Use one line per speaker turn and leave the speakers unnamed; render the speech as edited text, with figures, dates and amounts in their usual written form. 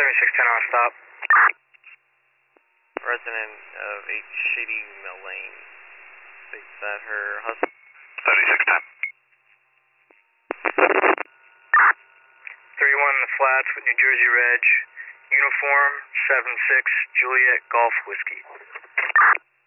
3610 on stop.
Resident of 8 Shady Mill Lane states that her husband.
3610. 31 in the flats with New Jersey Reg. Uniform 76 Juliet Golf Whiskey.